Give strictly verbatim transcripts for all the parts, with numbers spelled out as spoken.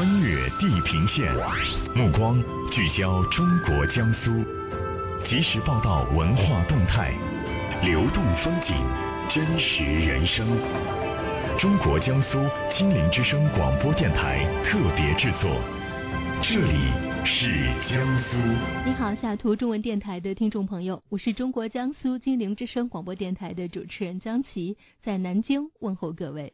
穿越地平线，目光聚焦中国江苏，及时报道文化动态，流动风景，真实人生。中国江苏金陵之声广播电台特别制作，这里是江苏。 你好，下图中文电台的听众朋友，我是中国江苏金陵之声广播电台的主持人江琪，在南京问候各位。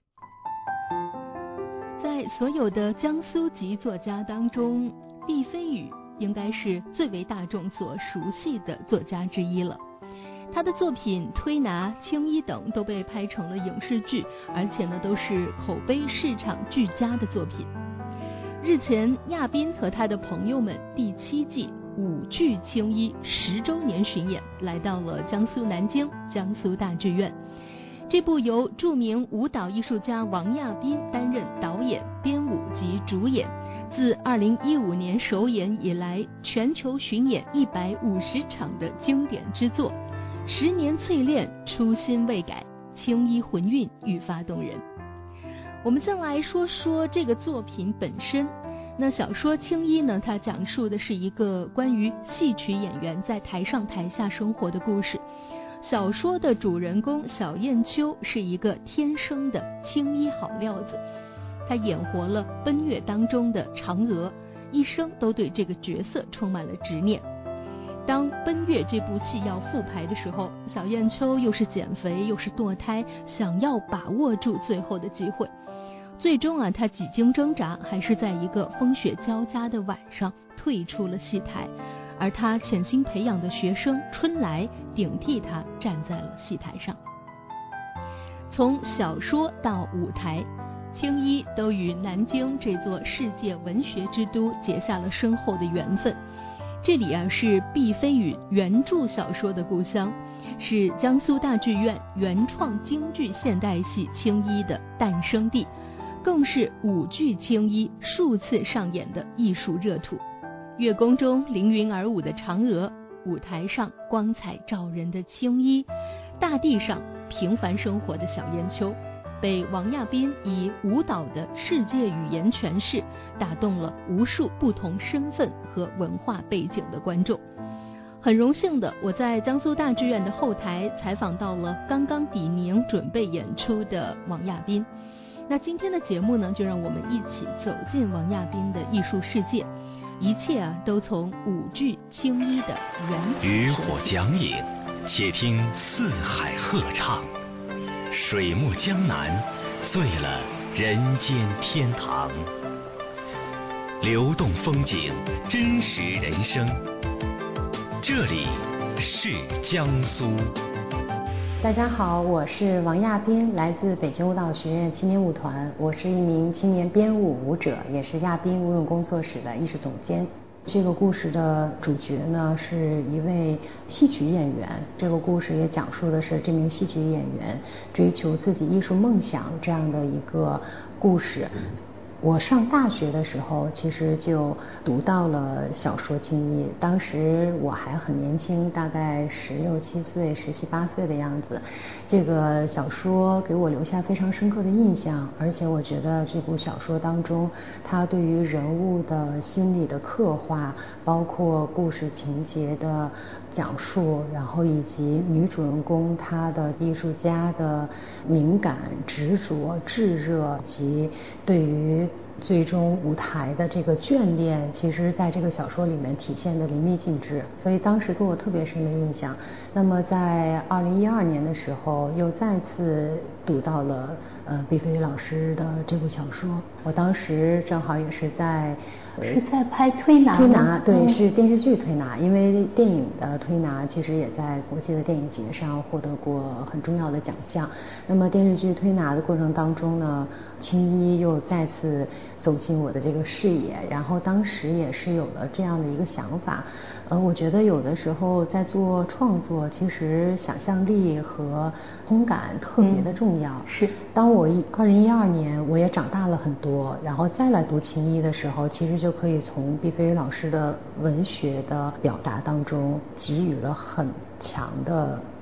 在所有的江苏籍作家当中，毕飞宇应该是最为大众所熟悉的作家之一了。他的作品《推拿》《青衣》等都被拍成了影视剧，而且呢都是口碑市场俱佳的作品。日前，亚斌和他的朋友们第七季舞剧青衣十周年巡演来到了江苏南京江苏大剧院。这部由著名舞蹈艺术家王亚斌担任导演、编舞及主演，自二零一五年首演以来全球巡演一百五十场的经典之作。十年淬炼，初心未改，青衣魂韵愈发动人。我们先来说说这个作品本身。那小说《青衣》呢，它讲述的是一个关于戏曲演员在台上台下生活的故事。小说的主人公小燕秋是一个天生的青衣好料子，她演活了奔月当中的嫦娥，一生都对这个角色充满了执念。当奔月这部戏要复排的时候，小燕秋又是减肥又是堕胎，想要把握住最后的机会。最终啊，她几经挣扎，还是在一个风雪交加的晚上退出了戏台，而她潜心培养的学生春来顶替她站在了戏台上。从小说到舞台，青衣都与南京这座世界文学之都结下了深厚的缘分。这里啊是毕飞宇原著小说的故乡，是江苏大剧院原创京剧现代戏青衣的诞生地，更是舞剧青衣数次上演的艺术热土。月宫中凌云而舞的嫦娥，舞台上光彩照人的青衣，大地上平凡生活的小燕秋，被王亚斌以舞蹈的世界语言诠释，打动了无数不同身份和文化背景的观众。很荣幸的，我在江苏大剧院的后台采访到了刚刚抵宁准备演出的王亚斌。那今天的节目呢，就让我们一起走进王亚斌的艺术世界，一切啊都从舞剧青衣的缘起。 渔火讲影，且听四海鹤唱，水墨江南，醉了人间天堂。流动风景，真实人生，这里是江苏。 大家好，我是王亚斌，来自北京舞蹈学院青年舞团，我是一名青年编舞舞者，也是亚斌舞踊工作室的艺术总监。这个故事的主角呢是一位戏曲演员，这个故事也讲述的是这名戏曲演员追求自己艺术梦想这样的一个故事。我上大学的时候其实就读到了小说《青衣》，当时我还很年轻，大概十六七岁十七八岁的样子。这个小说给我留下非常深刻的印象，而且我觉得这部小说当中它对于人物的心理的刻画，包括故事情节的讲述，然后以及女主人公她的艺术家的敏感执着炙热及对于最终舞台的这个眷恋，其实在这个小说里面体现的淋漓尽致，所以当时给我特别深的印象。那么在二零一二年的时候，又再次读到了呃毕飞宇老师的这部小说，我当时正好也是在是在拍推拿推拿，对， 嗯、 是电视剧推拿，因为电影的推拿其实也在国际的电影节上获得过很重要的奖项。那么电视剧推拿的过程当中呢，青衣又再次走进我的这个视野，然后当时也是有了这样的一个想法。呃，我觉得有的时候在做创作，其实想象力和通感特别的重要。 嗯、是。 当我二零一二年我也长大了很多，然后再来读青衣的时候，其实就可以从毕飞宇老师的文学的表达当中给予了很强的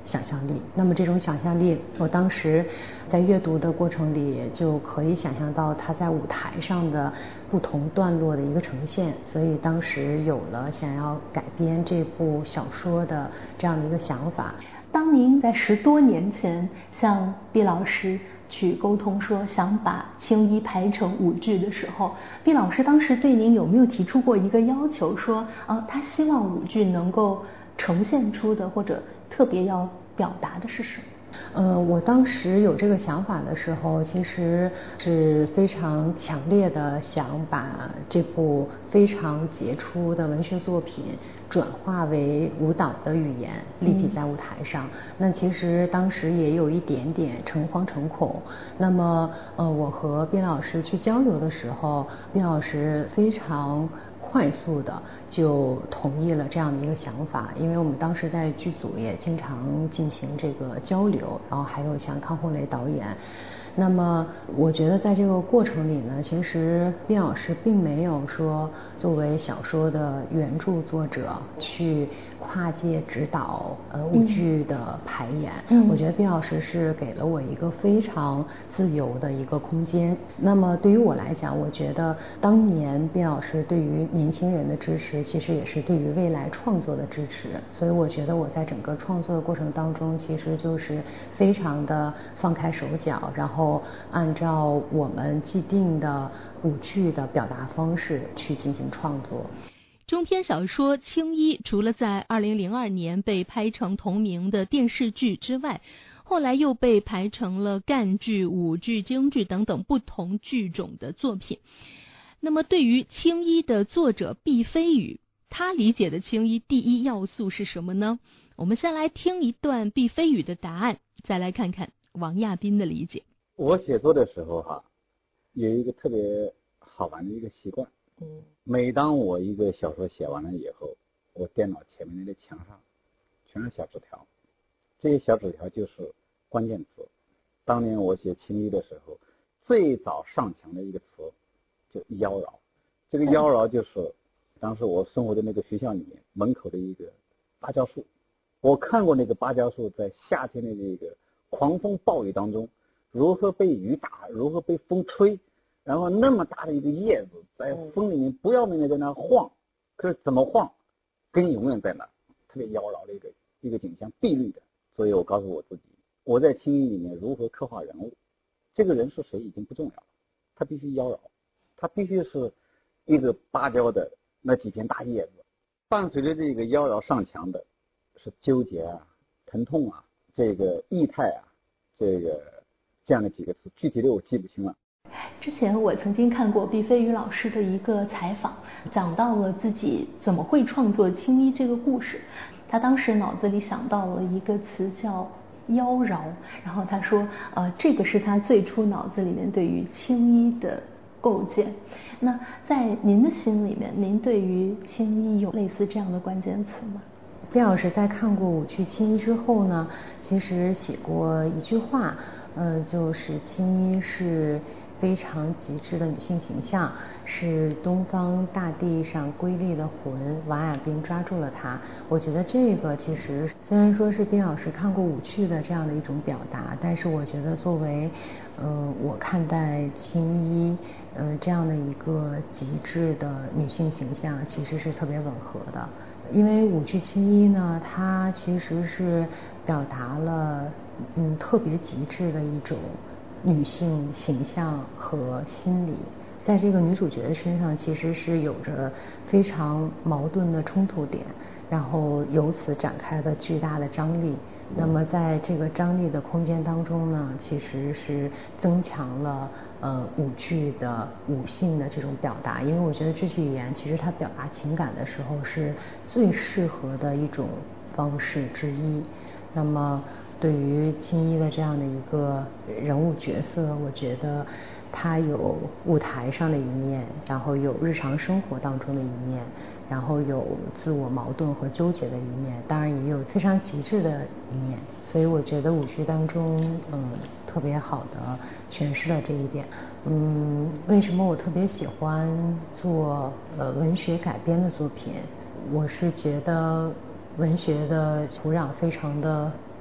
想象力。那么这种想象力，我当时在阅读的过程里就可以想象到它在舞台上的不同段落的一个呈现，所以当时有了想要改编这部小说的这样的一个想法。 当您在十多年前向毕老师去沟通说想把青衣排成舞剧的时候，毕老师当时对您有没有提出过一个要求，说呃他希望舞剧能够呈现出的或者特别要表达的是什么？ 呃，我当时有这个想法的时候，其实是非常强烈的想把这部非常杰出的文学作品转化为舞蹈的语言，立体在舞台上。嗯、那其实当时也有一点点诚惶诚恐。那么，呃，我和毕老师去交流的时候，毕老师非常快速的就同意了这样的一个想法，因为我们当时在剧组也经常进行这个交流，然后还有像康洪雷导演。那么我觉得在这个过程里呢，其实毕老师并没有说作为小说的原著作者去跨界指导呃舞剧的排演。嗯，我觉得毕老师是给了我一个非常自由的一个空间。那么对于我来讲，我觉得当年毕老师对于年轻人的支持，其实也是对于未来创作的支持。所以我觉得我在整个创作的过程当中，其实就是非常的放开手脚，然后按照我们既定的舞剧的表达方式去进行创作。 中篇小说《青衣》除了在二零零二年被拍成同名的电视剧之外，后来又被排成了赣剧、舞剧、京剧等等不同剧种的作品。那么对于《青衣》的作者毕飞宇，他理解的青衣第一要素是什么呢？我们先来听一段毕飞宇的答案，再来看看王亚斌的理解。 我写作的时候哈、啊，有一个特别好玩的一个习惯。嗯，每当我一个小说写完了以后，我电脑前面那个墙上全是小纸条，这些小纸条就是关键词。当年我写青衣的时候，最早上墙的一个词就妖娆，这个妖娆就是当时我生活的那个学校里面门口的一个芭蕉树。我看过那个芭蕉树在夏天的这个狂风暴雨当中如何被雨打，如何被风吹，然后那么大的一个叶子在风里面不要命的在那晃，可是怎么晃根永远在那，特别妖娆的一个一个景象，碧绿的。所以我告诉我自己，我在青衣里面如何刻画人物，这个人是谁已经不重要了，他必须妖娆，他必须是一个芭蕉的那几片大叶子，伴随着这个妖娆上墙的是纠结啊、疼痛啊、这个意态啊，这个这样的几个词，具体的我记不清了。 之前我曾经看过毕飞宇老师的一个采访，讲到了自己怎么会创作青衣这个故事。他当时脑子里想到了一个词叫妖娆，然后他说呃，这个是他最初脑子里面对于青衣的构建。那在您的心里面，您对于青衣有类似这样的关键词吗？ 毕老师在看过舞剧《青衣》之后呢，其实写过一句话，呃，就是青衣是非常极致的女性形象，是东方大地上瑰丽的魂。王亚斌抓住了它。我觉得这个其实虽然说是毕老师看过舞剧的这样的一种表达，但是我觉得作为呃我看待青衣呃这样的一个极致的女性形象，其实是特别吻合的。因为舞剧《青衣》呢，它其实是表达了嗯特别极致的一种女性形象和心理，在这个女主角的身上其实是有着非常矛盾的冲突点，然后由此展开了巨大的张力。那么在这个张力的空间当中呢，其实是增强了呃舞剧的舞性的这种表达，因为我觉得肢体语言其实它表达情感的时候是最适合的一种方式之一。那么对于青衣的这样的一个人物角色，我觉得他有舞台上的一面，然后有日常生活当中的一面，然后有自我矛盾和纠结的一面，当然也有非常极致的一面。所以我觉得舞剧当中嗯特别好的诠释了这一点。嗯，为什么我特别喜欢做呃文学改编的作品？我是觉得文学的土壤非常的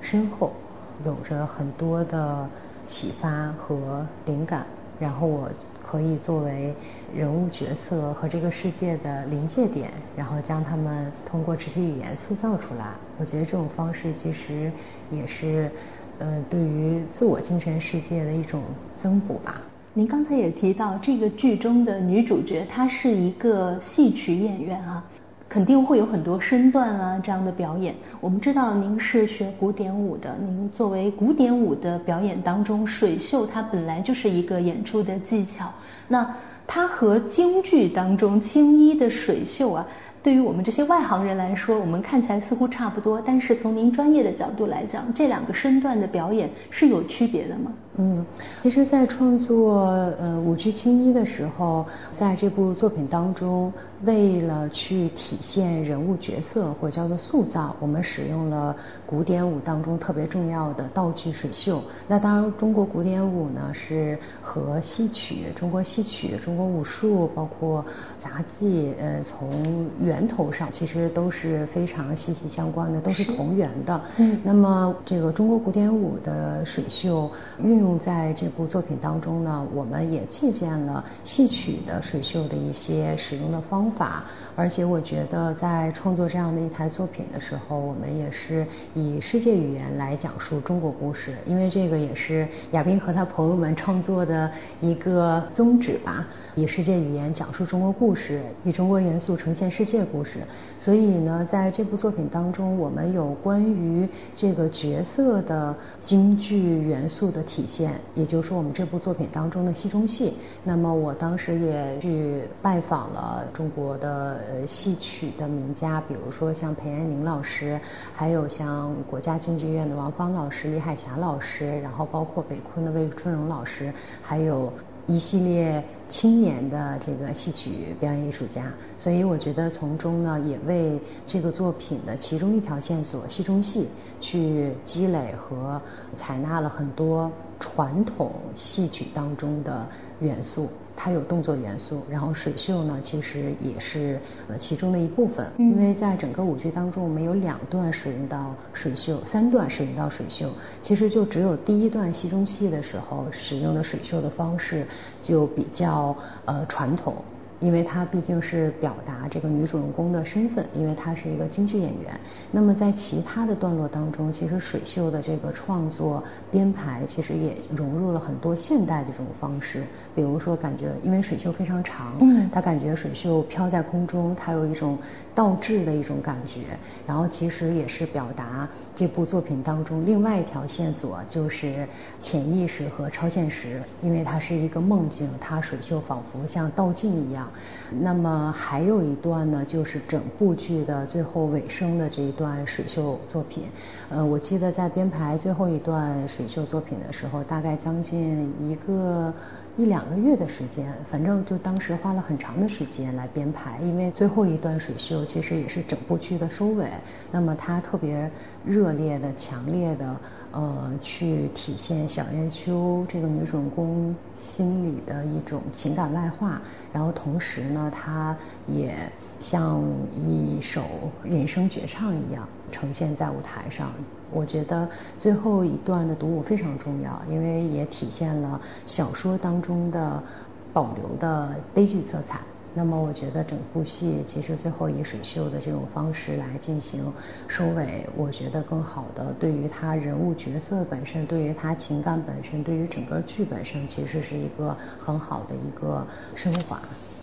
深厚，有着很多的启发和灵感，然后我可以作为人物角色和这个世界的临界点，然后将他们通过肢体语言塑造出来。我觉得这种方式其实也是呃对于自我精神世界的一种增补吧。 您刚才也提到这个剧中的女主角她是一个戏曲演员啊，肯定会有很多身段啊这样的表演。我们知道您是学古典舞的，您作为古典舞的表演当中，水袖它本来就是一个演出的技巧，那它和京剧当中青衣的水袖啊，对于我们这些外行人来说，我们看起来似乎差不多，但是从您专业的角度来讲，这两个身段的表演是有区别的吗？ 嗯，其实在创作呃舞剧青衣的时候，在这部作品当中，为了去体现人物角色或者叫做塑造，我们使用了古典舞当中特别重要的道具水袖。那当然中国古典舞呢是和戏曲、中国戏曲、中国武术包括杂技呃从源头上其实都是非常息息相关的，都是同源的。嗯，那么这个中国古典舞的水袖运用在这部作品当中呢，我们也借鉴了戏曲的水袖的一些使用的方法，而且我觉得在创作这样的一台作品的时候，我们也是以世界语言来讲述中国故事，因为这个也是亚斌和他朋友们创作的一个宗旨吧，以世界语言讲述中国故事，以中国元素呈现世界故事。所以呢，在这部作品当中，我们有关于这个角色的京剧元素的体现，也就是说我们这部作品当中的戏中戏。那么我当时也去拜访了中国的呃戏曲的名家，比如说像裴安宁老师，还有像国家京剧院的王芳老师、李海霞老师，然后包括北昆的魏春荣老师，还有一系列青年的这个戏曲表演艺术家。所以我觉得从中呢，也为这个作品的其中一条线索戏中戏去积累和采纳了很多传统戏曲当中的元素，它有动作元素，然后水袖呢其实也是呃其中的一部分。嗯，因为在整个舞剧当中，我们有两段使用到水袖，三段使用到水袖，其实就只有第一段戏中戏的时候使用的水袖的方式就比较呃传统，因为它毕竟是表达这个女主人公的身份，因为她是一个京剧演员。那么在其他的段落当中，其实水袖的这个创作编排其实也融入了很多现代的这种方式，比如说感觉因为水袖非常长，嗯，它感觉水袖飘在空中，它有一种倒置的一种感觉，然后其实也是表达这部作品当中另外一条线索，就是潜意识和超现实，因为它是一个梦境，它水袖仿佛像倒镜一样。那么还有一段呢，就是整部剧的最后尾声的这一段水袖作品。呃，我记得在编排最后一段水袖作品的时候，大概将近一个一两个月的时间，反正就当时花了很长的时间来编排，因为最后一段水袖其实也是整部剧的收尾。那么它特别热烈的、强烈的，呃，去体现小燕秋这个女主人公心里的一种情感外化，然后同时呢，它也像一首人生绝唱一样呈现在舞台上。我觉得最后一段的独舞非常重要，因为也体现了小说当中的保留的悲剧色彩。那么我觉得整部戏其实最后以水袖的这种方式来进行收尾，我觉得更好的对于他人物角色本身，对于他情感本身，对于整个剧本身，其实是一个很好的一个升华。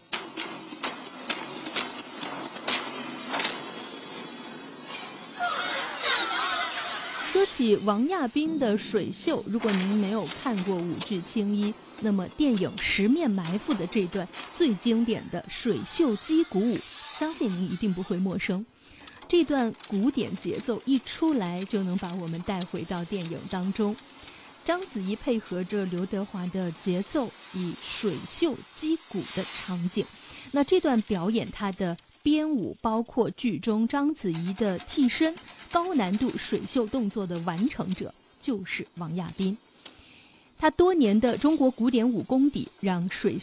说起王亚斌的水袖，如果您没有看过舞剧青衣，那么电影《十面埋伏》的这段最经典的水袖击鼓舞，相信您一定不会陌生。这段古典节奏一出来，就能把我们带回到电影当中。章子怡配合着刘德华的节奏，以水袖击鼓的场景，那这段表演它的编舞，包括剧中章子怡的替身，高难度水袖动作的完成者就是王亚斌。他多年的中国古典舞功底，让水袖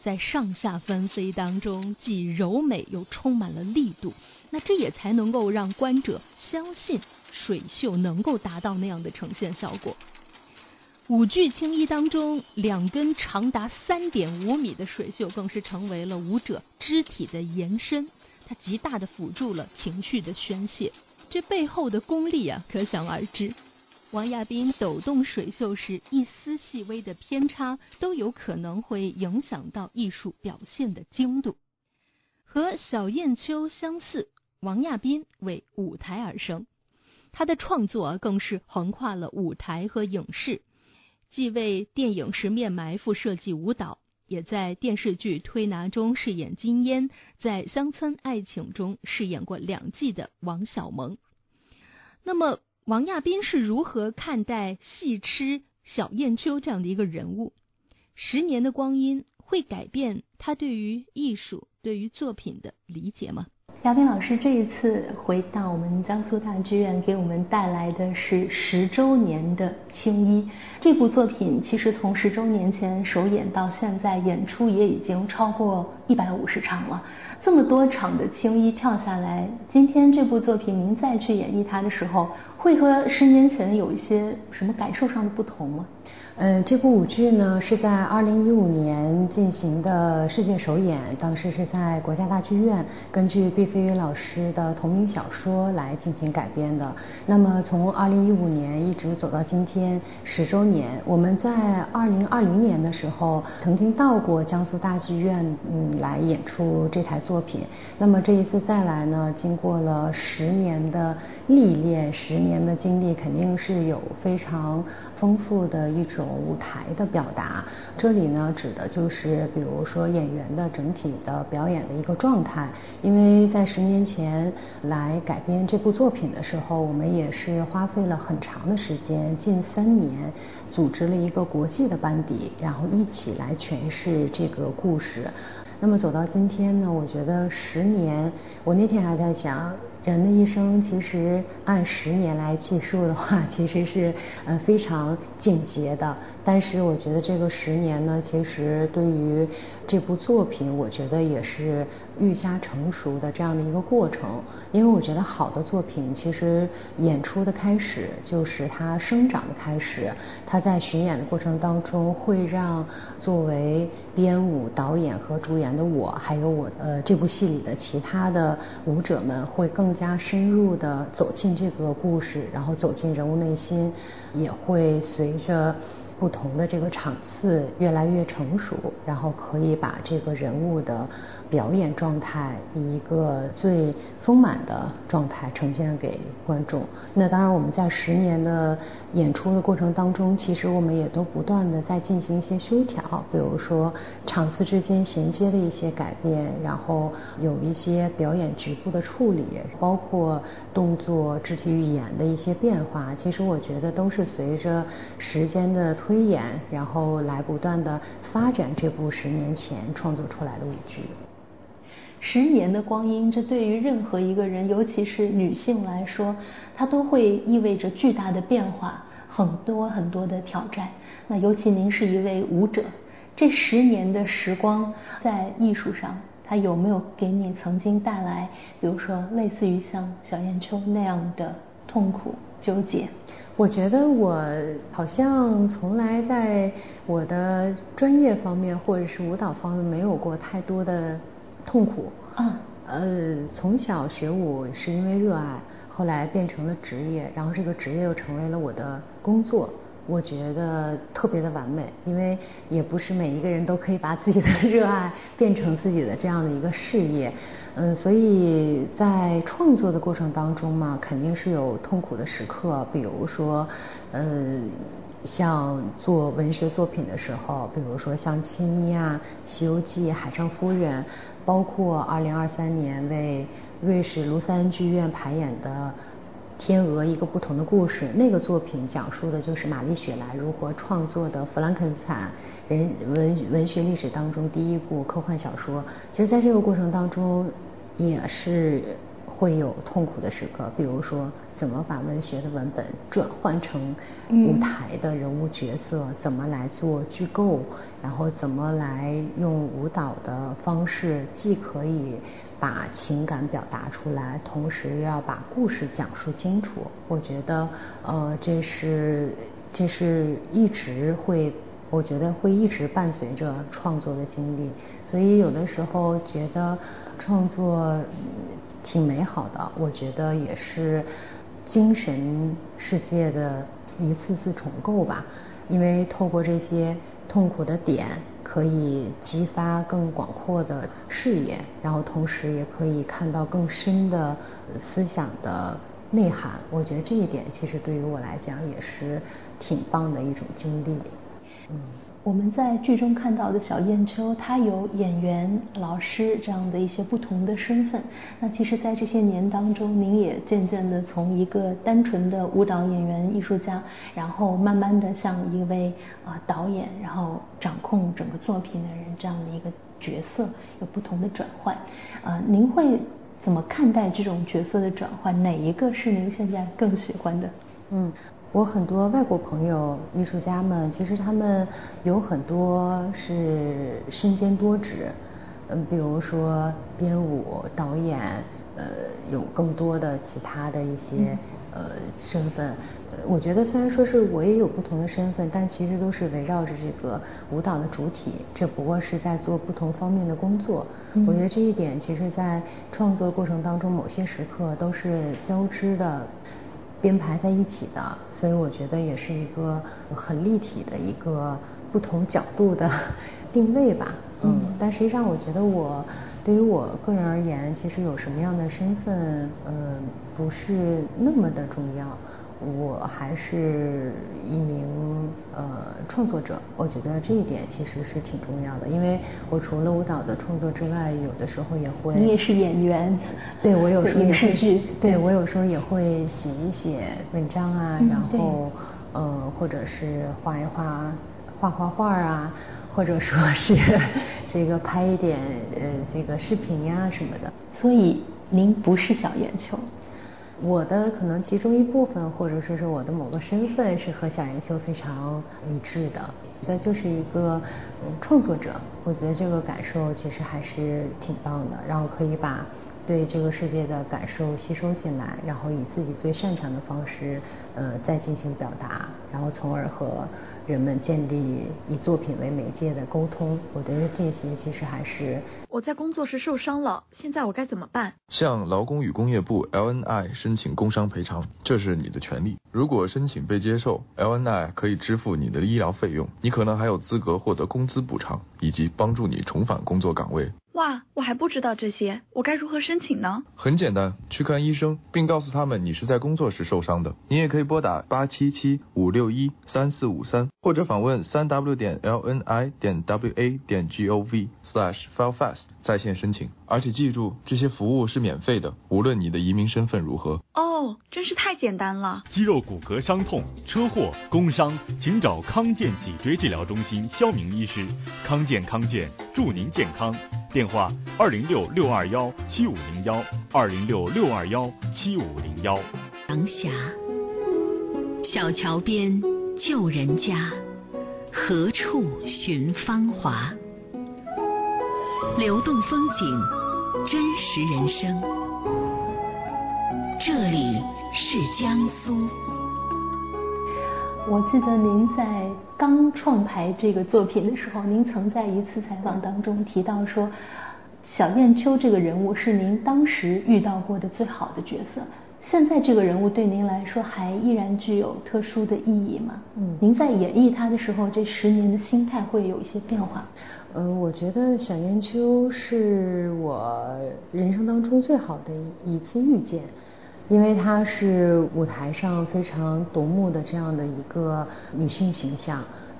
在上下翻飞当中既柔美又充满了力度，那这也才能够让观者相信水袖能够达到那样的呈现效果。舞剧青衣当中，两根长达三点五米的水袖更是成为了舞者肢体的延伸，它极大的辅助了情绪的宣泄，这背后的功力啊，可想而知。王亚斌抖动水袖时，一丝细微的偏差都有可能会影响到艺术表现的精度。和小燕秋相似，王亚斌为舞台而生，他的创作更是横跨了舞台和影视，既为电影《十面埋伏》设计舞蹈，也在电视剧《推拿》中饰演金烟，在《乡村爱情》中饰演过两季的王小蒙。那么王亚斌是如何看待戏痴小燕秋这样的一个人物？十年的光阴会改变他对于艺术、对于作品的理解吗？ 亚斌老师这一次回到我们江苏大剧院，给我们带来的是十周年的青衣。这部作品其实从十周年前首演到现在，演出也已经超过一百五十场了。这么多场的青衣跳下来，今天这部作品您再去演绎它的时候，会和十年前有一些什么感受上的不同吗？ 嗯，这部舞剧呢是在二零一五年进行的世界首演，当时是在国家大剧院，根据毕飞宇老师的同名小说来进行改编的。那么从二零一五年一直走到今天十周年，我们在二零二零年的时候曾经到过江苏大剧院，嗯，来演出这台作品。那么这一次再来呢，经过了十年的历练，十年的经历，肯定是有非常丰富的一种舞台的表达。这里呢指的就是比如说演员的整体的表演的一个状态，因为在十年前来改编这部作品的时候，我们也是花费了很长的时间，近三年，组织了一个国际的班底，然后一起来诠释这个故事。那么走到今天呢，我觉得十年，我那天还在想，人的一生其实按十年来计数的话，其实是呃非常简洁的。但是我觉得这个十年呢，其实对于这部作品，我觉得也是愈加成熟的这样的一个过程。因为我觉得好的作品，其实演出的开始就是它生长的开始。它在巡演的过程当中，会让作为编舞、导演和主演的我，还有我呃这部戏里的其他的舞者们，会更加深入的走进这个故事，然后走进人物内心，也会随着不同的这个场次越来越成熟，然后可以把这个人物的表演状态以一个最丰满的状态呈现给观众。那当然我们在十年的演出的过程当中，其实我们也都不断的在进行一些修调，比如说场次之间衔接的一些改变，然后有一些表演局部的处理，包括动作肢体语言的一些变化，其实我觉得都是随着时间的推演，然后来不断的发展这部十年前创作出来的舞剧。 十年的光阴，这对于任何一个人，尤其是女性来说，它都会意味着巨大的变化，很多很多的挑战。那尤其您是一位舞者，这十年的时光在艺术上，它有没有给你曾经带来，比如说类似于像小燕秋那样的痛苦纠结？ 我觉得我好像从来在我的专业方面或者是舞蹈方面没有过太多的痛苦。 啊， 呃，从小学舞是因为热爱，后来变成了职业，然后这个职业又成为了我的工作。我觉得特别的完美，因为也不是每一个人都可以把自己的热爱变成自己的这样的一个事业。嗯，所以在创作的过程当中嘛，肯定是有痛苦的时刻，比如说，呃，像做文学作品的时候，比如说像青衣啊、西游记、海上夫人，包括二零二三年为瑞士卢塞恩剧院排演的天鹅一个不同的故事，那个作品讲述的就是玛丽雪莱如何创作的弗兰肯斯坦人文文学历史当中第一部科幻小说。其实在这个过程当中，也是会有痛苦的时刻，比如说怎么把文学的文本转换成舞台的人物角色，嗯、怎么来做剧构，然后怎么来用舞蹈的方式，既可以把情感表达出来，同时又要把故事讲述清楚。我觉得，呃，这是这是一直会，我觉得会一直伴随着创作的经历。所以有的时候觉得创作挺美好的，我觉得也是精神世界的一次次重构吧。因为透过这些痛苦的点，可以激发更广阔的视野，然后同时也可以看到更深的思想的内涵。我觉得这一点其实对于我来讲也是挺棒的一种经历。 嗯，我们在剧中看到的小燕秋，她有演员、老师这样的一些不同的身份。那其实在这些年当中，您也渐渐的从一个单纯的舞蹈演员、艺术家，然后慢慢的向一位啊、呃、导演，然后掌控整个作品的人这样的一个角色有不同的转换。啊、呃，您会怎么看待这种角色的转换？哪一个是您现在更喜欢的？ 嗯。我很多外国朋友、艺术家们，其实他们有很多是身兼多职，嗯，比如说编舞、导演，呃，有更多的其他的一些呃身份。我觉得虽然说是我也有不同的身份，但其实都是围绕着这个舞蹈的主体，这不过是在做不同方面的工作。嗯、我觉得这一点，其实在创作过程当中，某些时刻都是交织的。编排在一起的，所以我觉得也是一个很立体的一个不同角度的定位吧。嗯，嗯但实际上我觉得我对于我个人而言，其实有什么样的身份，呃，不是那么的重要。我还是一名呃创作者，我觉得这一点其实是挺重要的，因为我除了舞蹈的创作之外，有的时候也会。 你也是演员。 对，我有时候也会。 对, 对我有时候也会写一写文章啊，嗯、然后呃或者是画一画画画画啊，或者说是这个拍一点呃这个视频呀、啊、什么的。 所以您不是小燕秋。 我的可能其中一部分，或者说是我的某个身份，是和小燕秋非常一致的。那就是一个嗯创作者，我觉得这个感受其实还是挺棒的，然后可以把对这个世界的感受吸收进来，然后以自己最擅长的方式，呃，再进行表达，然后从而和人们建立以作品为媒介的沟通。我觉得这些其实还是。 我在工作时受伤了，现在我该怎么办？ 向劳工与工业部 L N I 申请工伤赔偿，这是你的权利。如果申请被接受， L N I 可以支付你的医疗费用，你可能还有资格获得工资补偿，以及帮助你重返工作岗位。 哇，我还不知道这些，我该如何申请呢？ 很简单，去看医生，并告诉他们你是在工作时受伤的。你也可以拨打八七七五六一三四五三，或者访问三 w 点 l n i 点 w a 点 g o v slash file fast 在线申请。而且记住，这些服务是免费的，无论你的移民身份如何。 哦，真是太简单了。 肌肉骨骼伤痛、车祸、工伤，请找康健脊椎治疗中心肖明医师。康健康健，祝您健康。电话二零六六二幺七五零幺二零六六二幺七五零幺。 阳霞，小桥边旧人家，何处寻芳华？流动风景，真实人生。这里是江苏。 我记得您在刚创排这个作品的时候，您曾在一次采访当中提到说，小燕秋这个人物是您当时遇到过的最好的角色。现在这个人物对您来说还依然具有特殊的意义吗？嗯，您在演绎他的时候，这十年的心态会有一些变化？ 呃，我觉得小燕秋是我人生当中最好的一次遇见。因为她是舞台上非常夺目的这样的一个女性形象，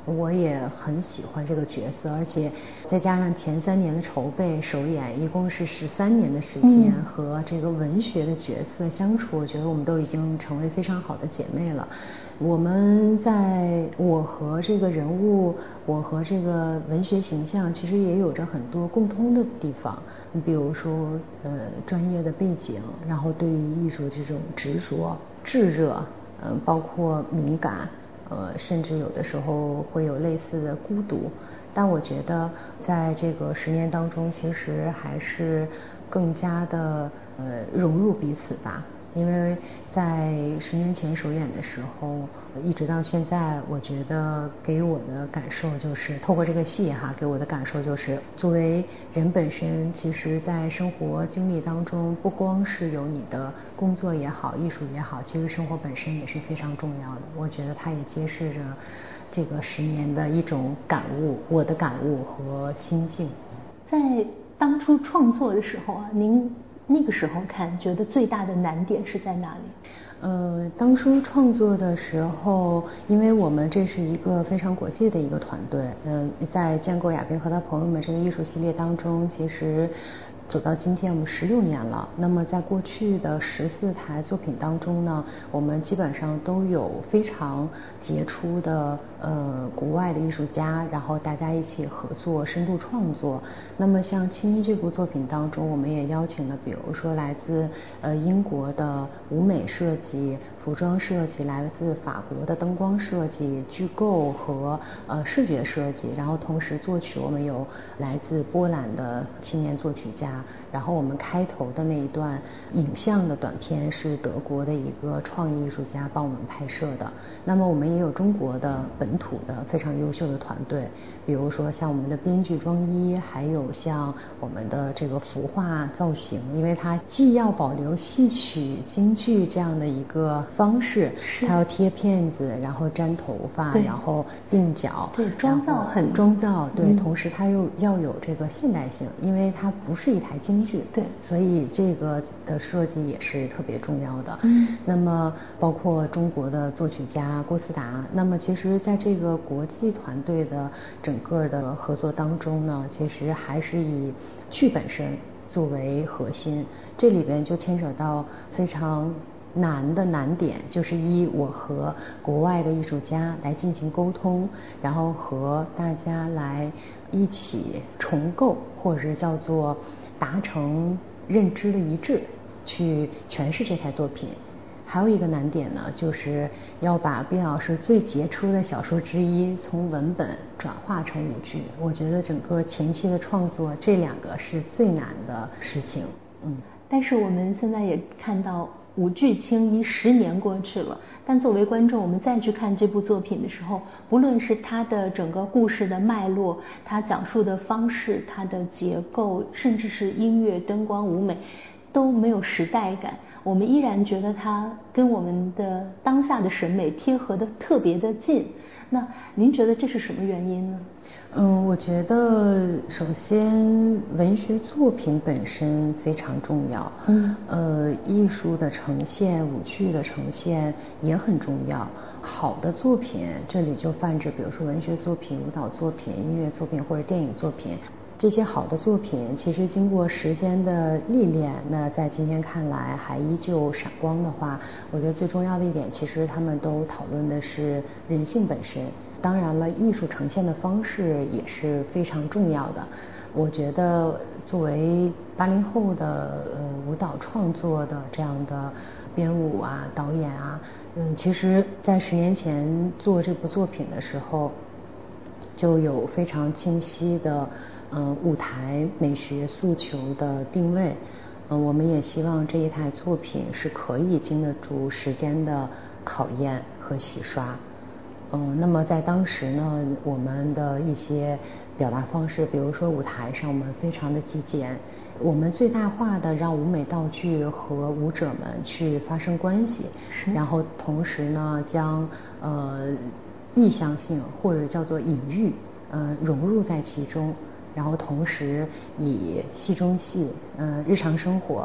我也很喜欢这个角色，而且再加上前三年的筹备首演，一共是十三年的时间，嗯、和这个文学的角色相处，我觉得我们都已经成为非常好的姐妹了。我们在我和这个人物，我和这个文学形象，其实也有着很多共通的地方。你比如说，呃，专业的背景，然后对于艺术这种执着、炙热，嗯、呃，包括敏感，呃，甚至有的时候会有类似的孤独。但我觉得，在这个十年当中，其实还是更加的呃融入彼此吧。因为在十年前首演的时候，一直到现在，我觉得给我的感受就是，透过这个戏哈，给我的感受就是，作为人本身，其实在生活经历当中，不光是有你的工作也好，艺术也好，其实生活本身也是非常重要的。我觉得它也揭示着这个十年的一种感悟，我的感悟和心境。 在当初创作的时候啊，您那个时候看，觉得最大的难点是在哪里？ 呃，当初创作的时候，因为我们这是一个非常国际的一个团队，嗯、呃，在建构亚斌和他朋友们这个艺术系列当中，其实走到今天我们十六年了。那么在过去的十四台作品当中呢，我们基本上都有非常杰出的呃国外的艺术家，然后大家一起合作深度创作。那么像《青衣》这部作品当中，我们也邀请了比如说来自呃英国的舞美设计、服装设计，来自法国的灯光设计、剧构和呃视觉设计，然后同时作曲我们有来自波兰的青年作曲家。然后我们开头的那一段影像的短片是德国的一个创意艺术家帮我们拍摄的。那么我们也有中国的本土的非常优秀的团队，比如说像我们的编剧庄一，还有像我们的这个服化造型，因为它既要保留戏曲京剧这样的一个方式，它要贴片子，然后粘头发，然后鬓角， 对，妆造很妆造，对、嗯，同时它又要有这个现代性，因为它不是一台京剧， 对， 所以这个的设计也是特别重要的。 嗯， 那么包括中国的作曲家郭思达，那么其实在这个国际团队的整个的合作当中呢，其实还是以剧本身作为核心，这里边就牵扯到非常难的难点，就是一，我和国外的艺术家来进行沟通，然后和大家来一起重构，或者是叫做达成认知的一致，去诠释这台作品。还有一个难点呢，就是要把毕老师最杰出的小说之一从文本转化成舞剧。我觉得整个前期的创作，这两个是最难的事情。嗯， 但是我们现在也看到舞剧青衣十年过去了，但作为观众，我们再去看这部作品的时候，不论是它的整个故事的脉络，它讲述的方式，它的结构，甚至是音乐、灯光、舞美，都没有时代感。我们依然觉得它跟我们的当下的审美贴合的特别的近。那您觉得这是什么原因呢？ 嗯，我觉得首先文学作品本身非常重要， 嗯， 呃，艺术的呈现、舞剧的呈现也很重要。好的作品，这里就泛指，比如说文学作品、舞蹈作品、音乐作品或者电影作品。这些好的作品，其实经过时间的历练，那在今天看来还依旧闪光的话，我觉得最重要的一点，其实他们都讨论的是人性本身。当然了，艺术呈现的方式也是非常重要的。我觉得作为八零后的呃舞蹈创作的这样的编舞啊、导演啊，嗯，其实在十年前做这部作品的时候，就有非常清晰的嗯、呃、舞台美学诉求的定位。嗯、呃，我们也希望这一台作品是可以经得住时间的考验和洗刷。嗯，那么在当时呢，我们的一些表达方式，比如说舞台上我们非常的极简，我们最大化的让舞美道具和舞者们去发生关系，然后同时呢将呃意象性或者叫做隐喻呃融入在其中，然后同时以戏中戏呃日常生活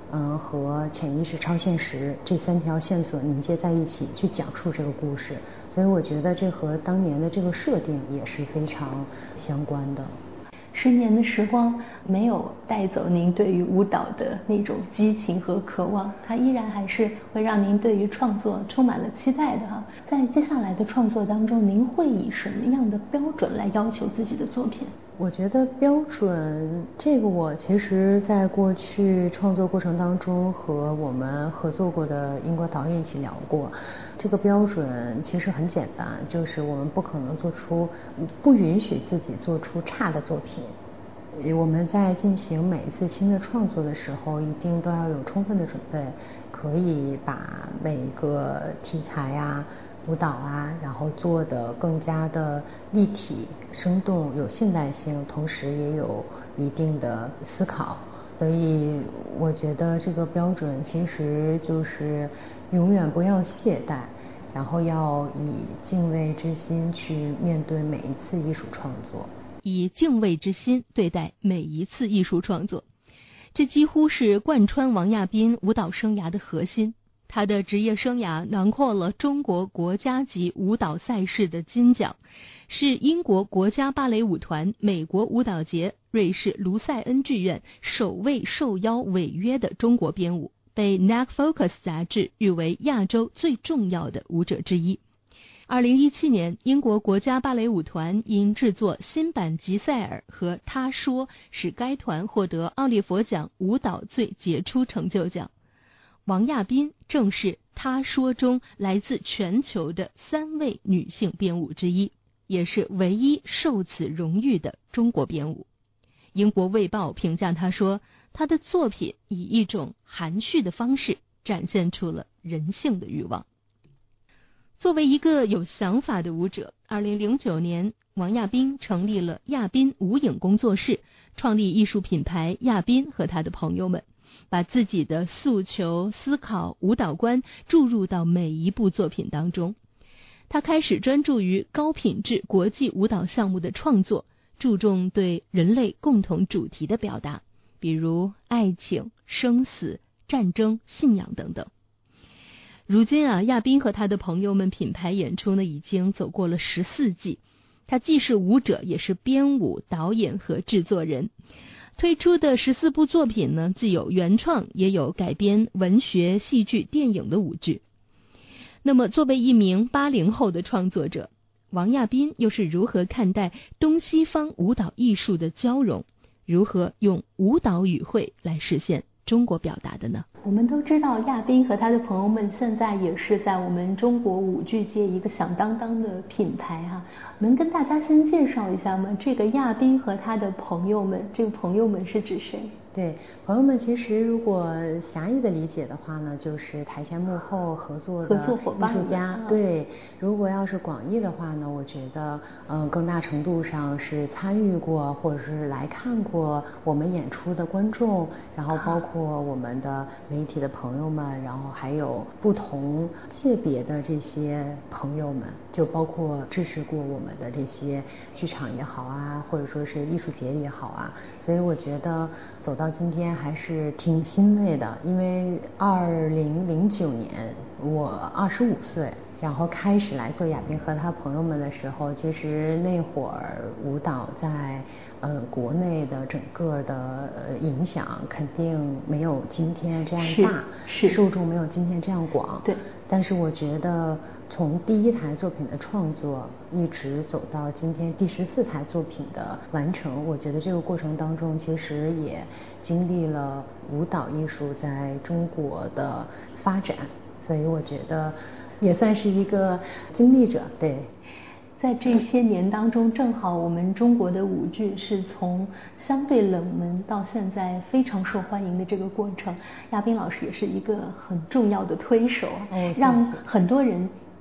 嗯，和潜意识、超现实这三条线索凝结在一起去讲述这个故事，所以我觉得这和当年的这个设定也是非常相关的。 十年的时光没有带走您对于舞蹈的那种激情和渴望，它依然还是会让您对于创作充满了期待的哈。在接下来的创作当中，您会以什么样的标准来要求自己的作品？ 我觉得标准这个，我其实在过去创作过程当中和我们合作过的英国导演一起聊过，这个标准其实很简单，就是我们不可能做出，不允许自己做出差的作品。我们在进行每一次新的创作的时候，一定都要有充分的准备，可以把每一个题材啊、舞蹈啊，然后做得更加的立体、生动、有现代性，同时也有一定的思考。所以我觉得这个标准其实就是永远不要懈怠，然后要以敬畏之心去面对每一次艺术创作。 以敬畏之心对待每一次艺术创作，这几乎是贯穿王亚斌舞蹈生涯的核心。他的职业生涯囊括了中国国家级舞蹈赛事的金奖，是英国国家芭蕾舞团、美国舞蹈节、瑞士卢塞恩剧院首位受邀违约的中国编舞，被 N A C Focus 杂志誉为亚洲最重要的舞者之一。二零一七年，英国国家芭蕾舞团因制作新版吉赛尔和他说，使该团获得奥利佛奖舞蹈最杰出成就奖。王亚斌正是他说中来自全球的三位女性编舞之一，也是唯一受此荣誉的中国编舞。英国卫报评价他说，他的作品以一种含蓄的方式展现出了人性的欲望。作为一个有想法的舞者，二零零九年，王亚斌成立了亚斌舞影工作室，创立艺术品牌亚斌和他的朋友们，把自己的诉求、思考、舞蹈观注入到每一部作品当中。他开始专注于高品质国际舞蹈项目的创作，注重对人类共同主题的表达，比如爱情、生死、战争、信仰等等。如今啊，亚斌和他的朋友们品牌演出呢，已经走过了十四季。他既是舞者，也是编舞、导演和制作人。推出的十四部作品呢，既有原创，也有改编文学、戏剧、电影的舞剧。那么，作为一名八零后的创作者，王亚斌又是如何看待东西方舞蹈艺术的交融？如何用舞蹈语汇来实现中国表达的呢？我们都知道亚斌和他的朋友们现在也是在我们中国舞剧界一个响当当的品牌哈、啊，能跟大家先介绍一下吗？这个亚斌和他的朋友们，这个朋友们是指谁？ 对，朋友们其实如果狭义的理解的话呢，就是台前幕后合作的合作伙伴艺术家。对，如果要是广义的话呢，我觉得嗯、呃，更大程度上是参与过或者是来看过我们演出的观众，然后包括我们的媒体的朋友们，然后还有不同界别的这些朋友们，就包括支持过我们的这些剧场也好啊，或者说是艺术节也好啊，所以我觉得走到今天还是挺欣慰的。因为二零零九年我二十五岁，然后开始来做亚斌和他朋友们的时候，其实那会儿舞蹈在呃国内的整个的呃影响肯定没有今天这样大， 是受众没有今天这样广。 对， 但是我觉得从第一台作品的创作一直走到今天第十四台作品的完成，我觉得这个过程当中其实也经历了舞蹈艺术在中国的发展，所以我觉得也算是一个经历者。对， 在这些年当中，正好我们中国的舞剧是从相对冷门到现在非常受欢迎的这个过程，亚斌老师也是一个很重要的推手， 哦， 让很多人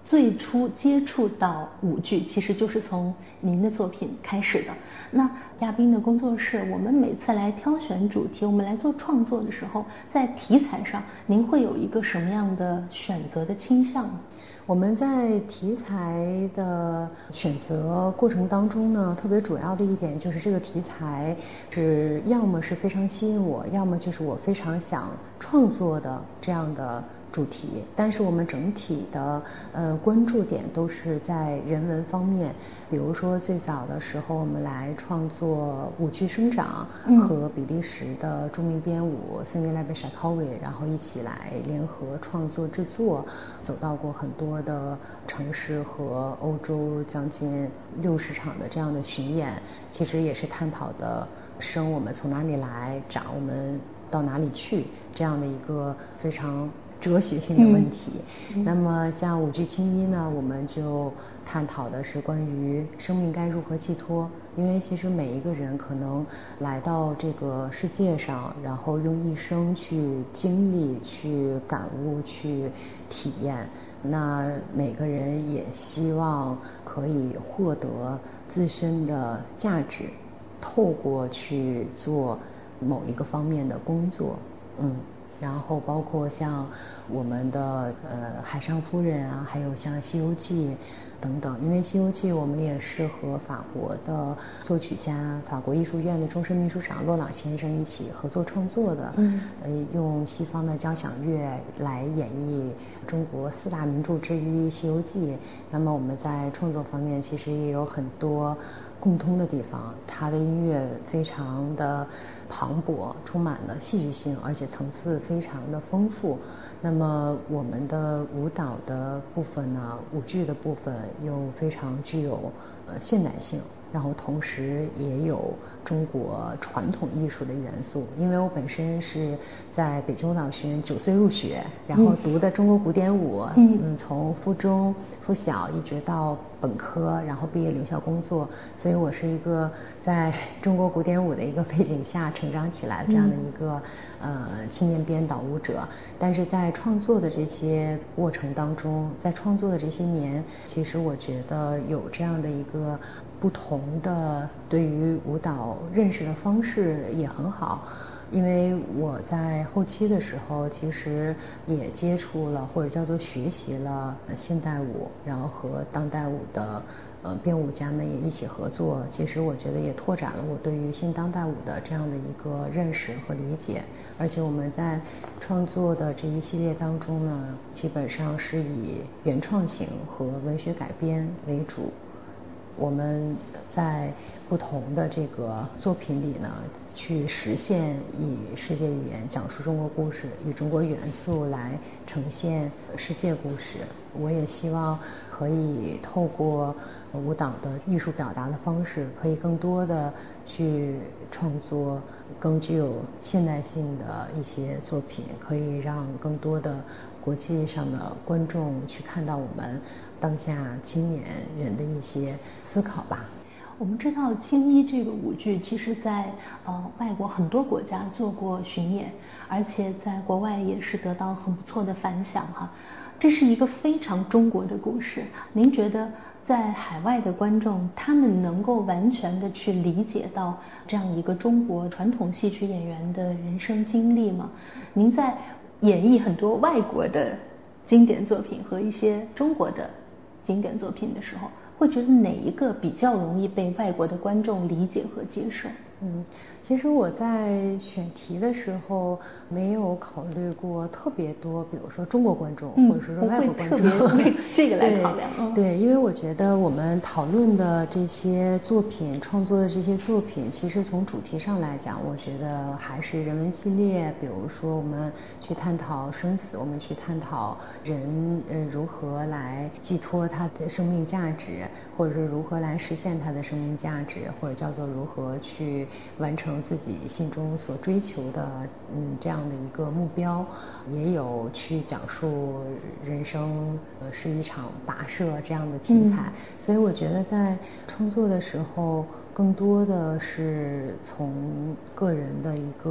最初接触到舞剧，其实就是从您的作品开始的。那亚宾的工作室，我们每次来挑选主题，我们来做创作的时候，在题材上，您会有一个什么样的选择的倾向？ 我们在题材的选择过程当中呢，特别主要的一点就是这个题材是要么是非常吸引我，要么就是我非常想创作的这样的主题，但是我们整体的呃关注点都是在人文方面。比如说最早的时候，我们来创作舞剧生长，和比利时的著名编舞 Simi Labeshakowicz， 然后一起来联合创作制作，走到过很多的城市和欧洲将近六十场的这样的巡演，其实也是探讨的生我们从哪里来，长我们到哪里去，这样的一个非常哲学性的问题。嗯、那么像舞剧青衣呢，我们就探讨的是关于生命该如何寄托，因为其实每一个人可能来到这个世界上，然后用一生去经历、去感悟、去体验，那每个人也希望可以获得自身的价值，透过去做某一个方面的工作，嗯。然后包括像我们的呃海上夫人啊，还有像西游记等等，因为西游记我们也是和法国的作曲家、法国艺术院的终身秘书长洛朗先生一起合作创作的，嗯，呃用西方的交响乐来演绎中国四大名著之一西游记。那么我们在创作方面其实也有很多共通的地方，它的音乐非常的磅礴，充满了戏剧性，而且层次非常的丰富。那么我们的舞蹈的部分呢，舞剧的部分又非常具有呃现代性，然后同时也有中国传统艺术的元素。因为我本身是在北京舞蹈学院九岁入学，然后读的中国古典舞，嗯，嗯从附中、附小一直到本科，然后毕业留校工作，所以我是一个在中国古典舞的一个背景下成长起来的这样的一个、嗯、呃青年编导舞者。但是在创作的这些过程当中，在创作的这些年，其实我觉得有这样的一个不同的对于舞蹈认识的方式也很好。因为我在后期的时候，其实也接触了或者叫做学习了现代舞，然后和当代舞的呃编舞家们也一起合作。其实我觉得也拓展了我对于新当代舞的这样的一个认识和理解。而且我们在创作的这一系列当中呢，基本上是以原创性和文学改编为主。我们在不同的这个作品里呢，去实现以世界语言讲述中国故事，以中国元素来呈现世界故事。我也希望可以透过舞蹈的艺术表达的方式，可以更多的去创作更具有现代性的一些作品，可以让更多的国际上的观众去看到我们当下青年人的一些思考吧。 我们知道青衣这个舞剧其实在呃外国很多国家做过巡演，而且在国外也是得到很不错的反响哈。这是一个非常中国的故事，您觉得在海外的观众他们能够完全的去理解到这样一个中国传统戏曲演员的人生经历吗？您在演绎很多外国的经典作品和一些中国的经典作品的时候，会觉得哪一个比较容易被外国的观众理解和接受？ 嗯，其实我在选题的时候没有考虑过特别多，比如说中国观众、嗯、或者是说外国观众， 不会特别为这个来考量。 对, 对，因为我觉得我们讨论的这些作品、创作的这些作品，其实从主题上来讲，我觉得还是人文系列。比如说我们去探讨生死，我们去探讨人呃如何来寄托他的生命价值，或者是如何来实现他的生命价值，或者叫做如何去完成自己心中所追求的嗯这样的一个目标。也有去讲述人生呃是一场跋涉这样的题材、嗯、所以我觉得在创作的时候更多的是从个人的一个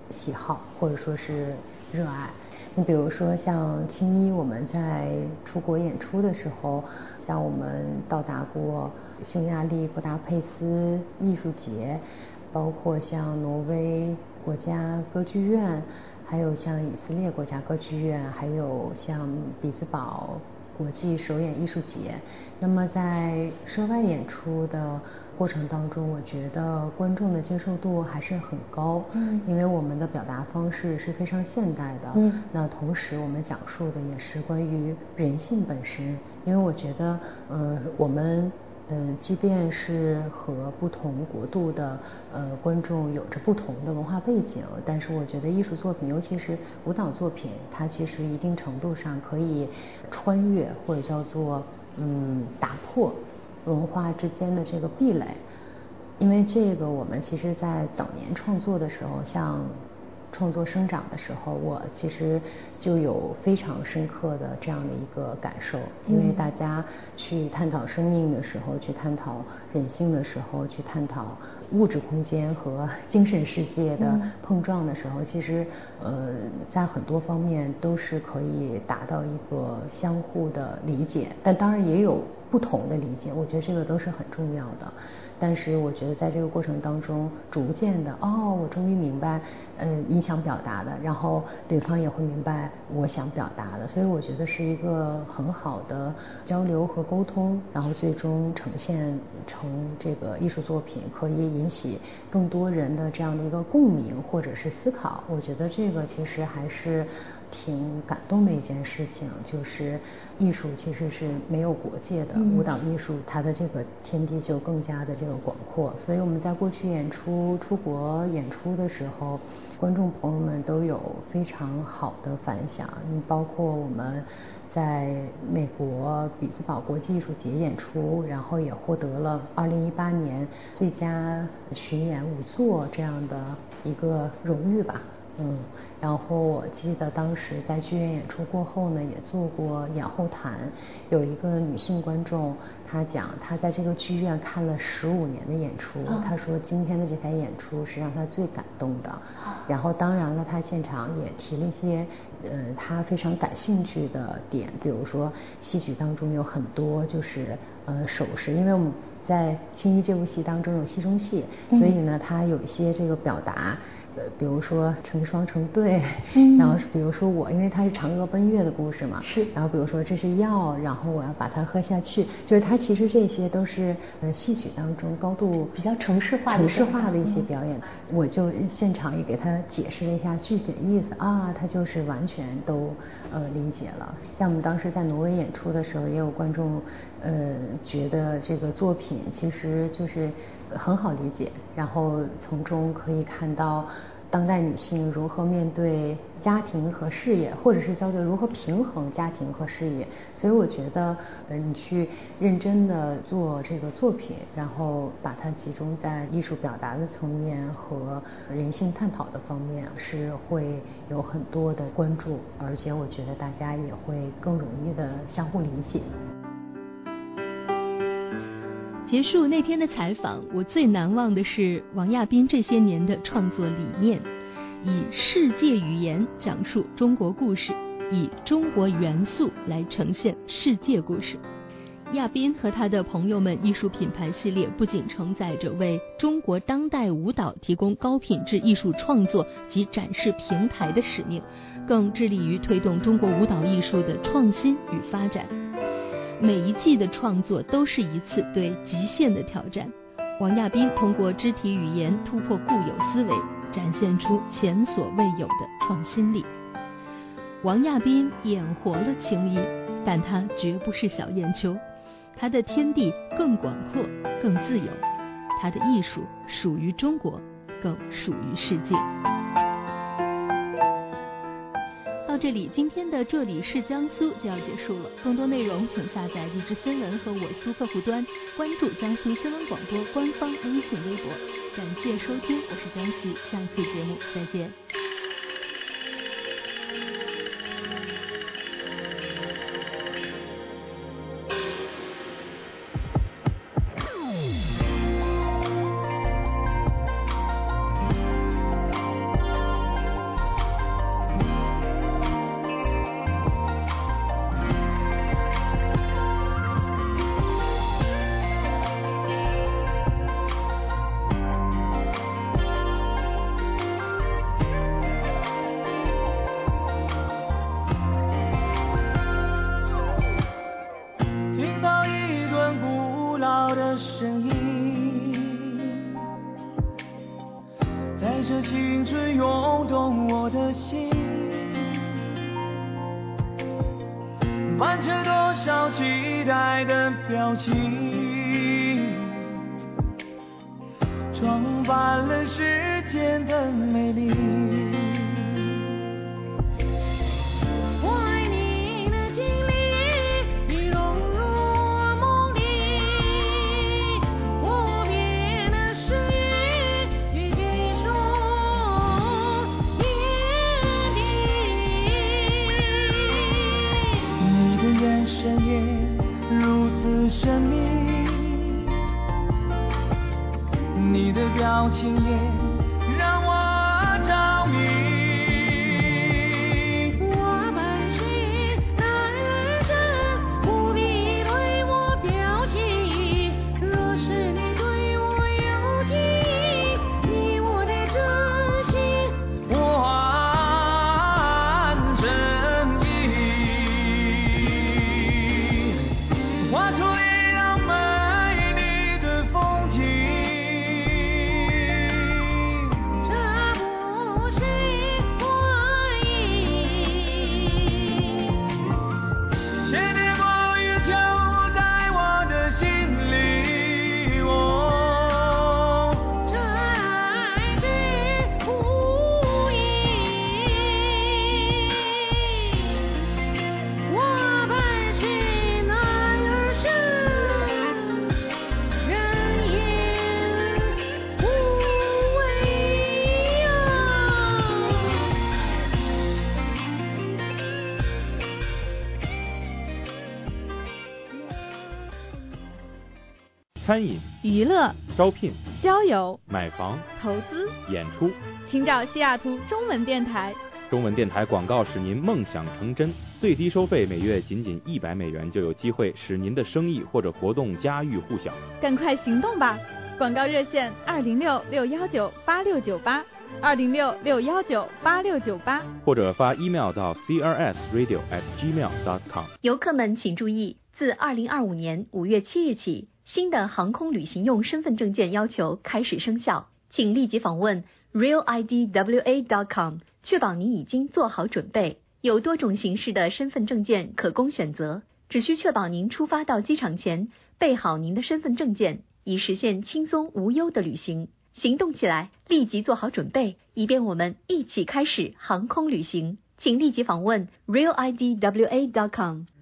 喜好或者说是热爱。你比如说像青衣，我们在出国演出的时候，像我们到达过匈牙利布达佩斯艺术节，包括像挪威国家歌剧院，还有像以色列国家歌剧院，还有像比兹堡国际首演艺术节。那么在涉外演出的过程当中，我觉得观众的接受度还是很高，嗯，因为我们的表达方式是非常现代的，嗯，那同时我们讲述的也是关于人性本身，因为我觉得，呃，我们。嗯，即便是和不同国度的呃观众有着不同的文化背景，但是我觉得艺术作品，尤其是舞蹈作品，它其实一定程度上可以穿越或者叫做嗯打破文化之间的这个壁垒。因为这个，我们其实在早年创作的时候，像创作生长的时候，我其实就有非常深刻的这样的一个感受。因为大家去探讨生命的时候，去探讨人性的时候，去探讨物质空间和精神世界的碰撞的时候，其实呃在很多方面都是可以达到一个相互的理解，但当然也有不同的理解，我觉得这个都是很重要的。但是我觉得在这个过程当中，逐渐的，哦，我终于明白，呃，你想表达的，然后对方也会明白我想表达的，所以我觉得是一个很好的交流和沟通，然后最终呈现成这个艺术作品，可以引起更多人的这样的一个共鸣或者是思考。我觉得这个其实还是挺感动的一件事情，就是艺术其实是没有国界的，嗯、舞蹈艺术它的这个天地就更加的这个广阔。所以我们在过去演出、出国演出的时候，观众朋友们都有非常好的反响。你包括我们在美国比兹堡国际艺术节演出，然后也获得了二零一八年最佳巡演舞作这样的一个荣誉吧。嗯，然后我记得当时在剧院演出过后呢，也做过演后谈，有一个女性观众，她讲她在这个剧院看了十五年的演出，哦、她说今天的这台演出是让她最感动的。哦、然后当然了，她现场也提了一些呃她非常感兴趣的点，比如说戏曲当中有很多就是呃手势，因为我们在青衣这部戏当中有戏中戏，嗯、所以呢，她有一些这个表达。呃，比如说成双成对，嗯、然后比如说我，因为它是嫦娥奔月的故事嘛，是，然后比如说这是药，然后我要把它喝下去，就是它其实这些都是呃戏曲当中高度比较程式化的程式化的一些表演，嗯、我就现场也给他解释了一下具体的意思啊，他就是完全都呃理解了。像我们当时在挪威演出的时候，也有观众呃觉得这个作品其实就是很好理解，然后从中可以看到当代女性如何面对家庭和事业，或者是叫做如何平衡家庭和事业。所以我觉得呃你去认真的做这个作品，然后把它集中在艺术表达的层面和人性探讨的方面，是会有很多的关注，而且我觉得大家也会更容易的相互理解。 结束那天的采访，我最难忘的是王亚斌这些年的创作理念，以世界语言讲述中国故事，以中国元素来呈现世界故事。亚斌和他的朋友们艺术品牌系列不仅承载着为中国当代舞蹈提供高品质艺术创作及展示平台的使命，更致力于推动中国舞蹈艺术的创新与发展。每一季的创作都是一次对极限的挑战。王亚斌通过肢体语言突破固有思维，展现出前所未有的创新力。王亚斌演活了青衣，但他绝不是小燕秋，他的天地更广阔，更自由，他的艺术属于中国，更属于世界。到这里，今天的这里是江苏就要结束了。更多内容请下载荔枝新闻和我苏客户端，关注江苏新闻广播官方微信微博。感谢收听，我是江琪，下次节目再见。 换成多少期待的表情，装扮了世间的美丽。神秘，你的表情也让我着迷。我本是男儿身，不必对我表情。若是你对我有情意，以我的真心换真意，画出餐饮、 娱乐、 招聘、 交友、 买房、 投资、 演出， 请找西雅图中文电台。 中文电台广告使您梦想成真，最低收费每月仅仅一百美元，就有机会使您的生意或者活动家喻户晓。 赶快行动吧！广告热线二零六六幺九八六九八，二零六六幺九八六九八， 或者发 email 到 c r s radio at gmail dot com。 游客们请注意，自二零二五年五月七日起，新的航空旅行用身份证件要求开始生效，请立即访问 real I D W A dot com， 确保你已经做好准备。有多种形式的身份证件可供选择，只需确保您出发到机场前备好您的身份证件，以实现轻松无忧的旅行。行动起来，立即做好准备，以便我们一起开始航空旅行。请立即访问 real I D W A dot com。